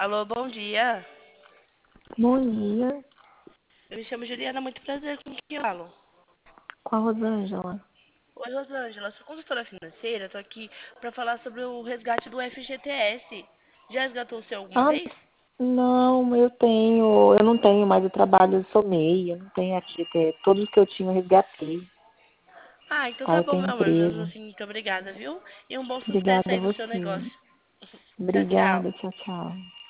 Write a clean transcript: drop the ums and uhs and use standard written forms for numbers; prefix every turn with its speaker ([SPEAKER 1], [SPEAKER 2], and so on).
[SPEAKER 1] Alô, bom dia.
[SPEAKER 2] Bom dia,
[SPEAKER 1] Eu me chamo Juliana, muito prazer com quem eu falo.
[SPEAKER 2] com a Rosângela.
[SPEAKER 1] Oi, Rosângela, sou consultora financeira, tô aqui para falar sobre o resgate do FGTS. Já resgatou o seu alguma
[SPEAKER 2] Ah,
[SPEAKER 1] vez?
[SPEAKER 2] não, eu não tenho mais, eu trabalho, eu sou MEI, eu não tenho FGTS. Todos que eu tinha eu resgatei.
[SPEAKER 1] Ah, então
[SPEAKER 2] Aí
[SPEAKER 1] tá
[SPEAKER 2] eu
[SPEAKER 1] bom,
[SPEAKER 2] tenho
[SPEAKER 1] meu amor, mesmo
[SPEAKER 2] emprego.
[SPEAKER 1] assim, muito obrigada, viu? E um bom sucesso
[SPEAKER 2] Obrigada a
[SPEAKER 1] aí no seu
[SPEAKER 2] você.
[SPEAKER 1] negócio. Tchau, tchau.
[SPEAKER 2] Obrigada, tchau, tchau.